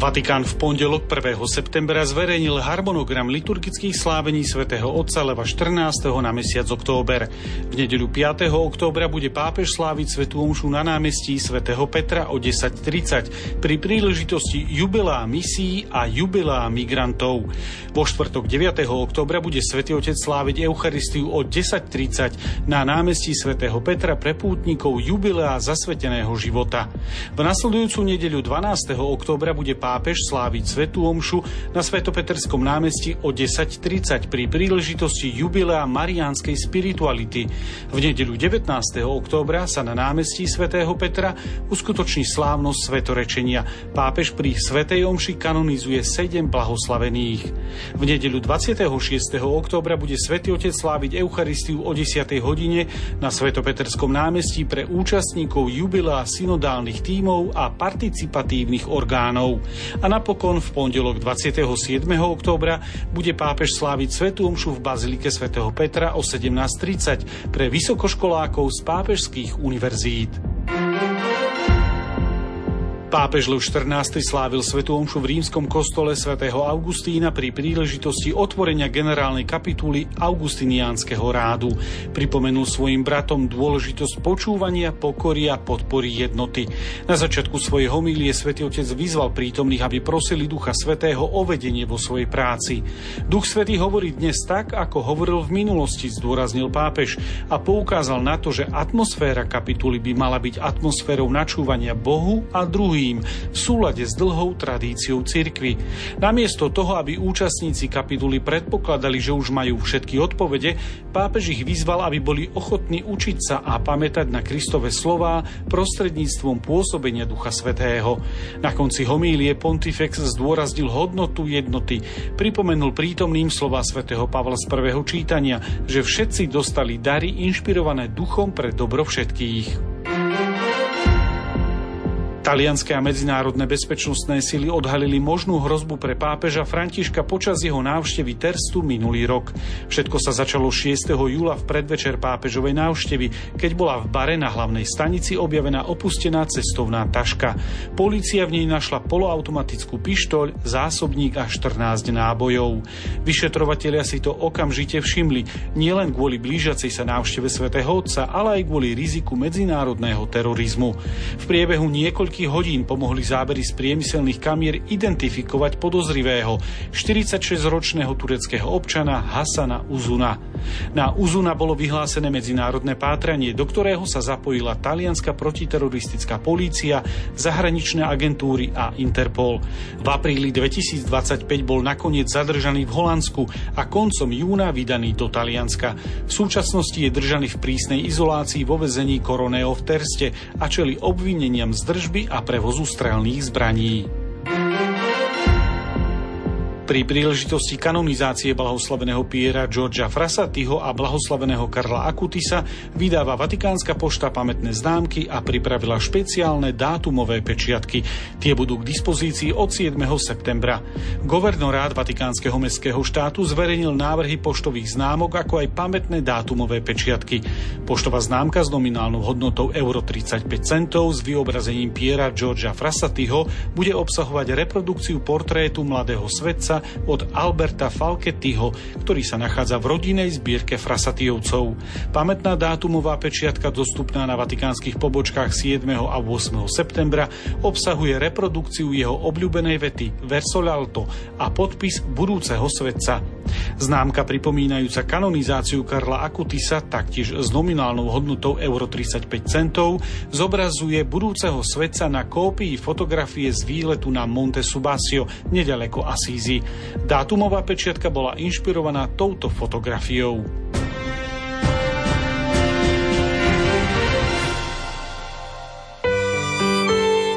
Vatikán v pondelok 1. septembra zverejnil harmonogram liturgických slávení svätého Otca Leva 14. na mesiac október. V nedeľu 5. októbra bude pápež sláviť svätú omšu na námestí svätého Petra o 10:30 pri príležitosti jubilea misií a jubilea migrantov. Vo štvrtok 9. októbra bude svätý Otec sláviť Eucharistiu o 10:30 na námestí svätého Petra pre pútnikov jubilea zasveteného života. V nasledujúcu nedeľu 12. októbra bude pápež sláviť svätú omšu na Svetopeterskom námestí o 10:30 pri príležitosti jubilea mariánskej spirituality. V nedeľu 19. októbra sa na námestí svätého Petra uskutoční slávnosť svetorečenia. Pápež pri svätej omši kanonizuje 7 blahoslavených. V nedeľu 26. októbra bude svätý Otec sláviť Eucharistiu o 10. hodine na Svetopeterskom námestí pre účastníkov jubilea synodálnych tímov a participatívnych orgánov. A napokon v pondelok 27. októbra bude pápež sláviť svätú omšu v bazilike svätého Petra o 17:30 pre vysokoškolákov z pápežských univerzít. Pápež Lev XIV slávil svätú omšu v rímskom kostole svätého Augustína pri príležitosti otvorenia generálnej kapituly Augustiniánskeho rádu. Pripomenul svojim bratom dôležitosť počúvania, pokory a podpory jednoty. Na začiatku svojej homílie svätý Otec vyzval prítomných, aby prosili Ducha Svätého o vedenie vo svojej práci. Duch Svätý hovorí dnes tak, ako hovoril v minulosti, zdôraznil pápež a poukázal na to, že atmosféra kapituly by mala byť atmosférou načúvania Bohu a druhým v súlade s dlhou tradíciou cirkvi. Namiesto toho, aby účastníci kapituly predpokladali, že už majú všetky odpovede, pápež ich vyzval, aby boli ochotní učiť sa a pamätať na Kristove slová prostredníctvom pôsobenia Ducha Svätého. Na konci homílie pontifex zdôraznil hodnotu jednoty. Pripomenul prítomným slová svätého Pavla z prvého čítania, že všetci dostali dary inšpirované duchom pre dobro všetkých. Talianske a medzinárodné bezpečnostné sily odhalili možnú hrozbu pre pápeža Františka počas jeho návštevy Terstu minulý rok. Všetko sa začalo 6. júla v predvečer pápežovej návštevy, keď bola v bare na hlavnej stanici objavená opustená cestovná taška. Polícia v nej našla poloautomatickú pištoľ, zásobník a 14 nábojov. Vyšetrovatelia si to okamžite všimli, nielen kvôli blížiacej sa návšteve svätého Otca, ale aj kvôli riziku medzinárodného terorizmu. V priebehu niekoľkých hodín pomohli zábery z priemyselných kamier identifikovať podozrivého, 46-ročného tureckého občana Hasana Uzuna. Na Uzuna bolo vyhlásené medzinárodné pátranie, do ktorého sa zapojila talianska protiteroristická polícia, zahraničné agentúry a Interpol. V apríli 2025 bol nakoniec zadržaný v Holandsku a koncom júna vydaný do Talianska. V súčasnosti je držaný v prísnej izolácii vo väzení Coroneo v Terste a čelí obvineniam z držby a prevozu strelných zbraní. Pri príležitosti kanonizácie blahoslaveného Piera Giorgia Frassatiho a blahoslaveného Karla Akutisa vydáva Vatikánska pošta pamätné známky a pripravila špeciálne dátumové pečiatky. Tie budú k dispozícii od 7. septembra. Governorát Vatikánskeho mestského štátu zverejnil návrhy poštových známok, ako aj pamätné dátumové pečiatky. Poštová známka s nominálnou hodnotou euro 35 centov s vyobrazením Piera Giorgia Frassatiho bude obsahovať reprodukciu portrétu mladého svetca od Alberta Falchettiho, ktorý sa nachádza v rodinnej zbierke Frassatiovcov. Pamätná dátumová pečiatka dostupná na vatikánskych pobočkách 7. a 8. septembra obsahuje reprodukciu jeho obľúbenej vety Verso l'alto a podpis budúceho svetca. Známka pripomínajúca kanonizáciu Karla Akutisa, taktiež s nominálnou hodnotou euro 35 centov, zobrazuje budúceho svetca na kópii fotografie z výletu na Monte Subasio, nedaleko Asízy. Dátumová pečiatka bola inšpirovaná touto fotografiou.